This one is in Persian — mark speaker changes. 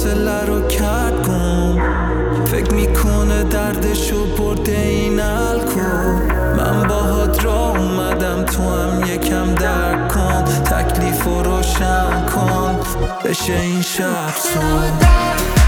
Speaker 1: فاصله رو کرد گم، فکر میکنه دردشو برده این الکل. من باهات را اومدم تو هم یکم درک کن، تکلیف رو روشن کن بشه این شب صبح.